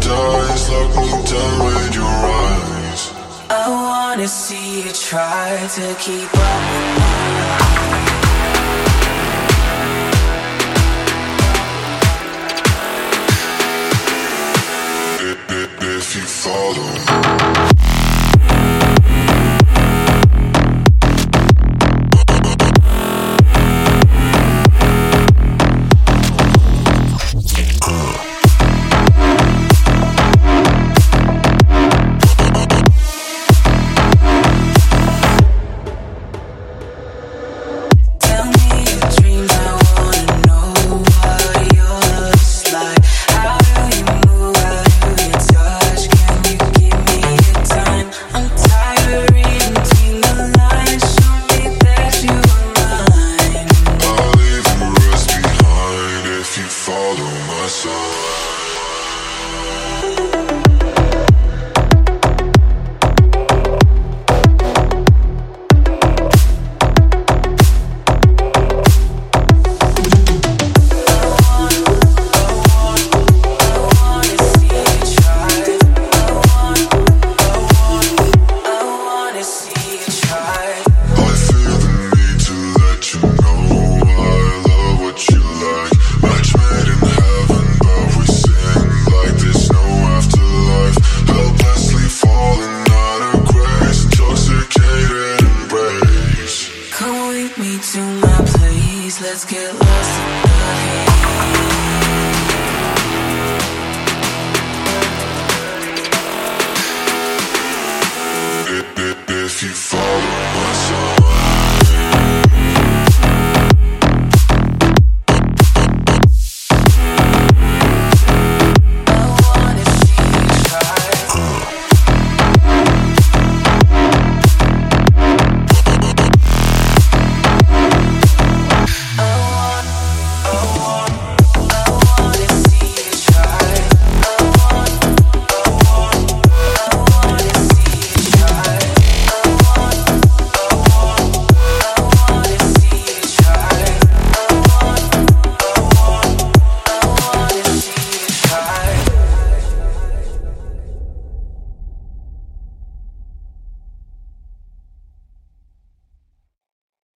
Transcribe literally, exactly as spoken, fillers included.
paradise. Lock me down with your eyes. I wanna see you try to keep up with me. If you follow me. Let's get lost in the haze. If you fall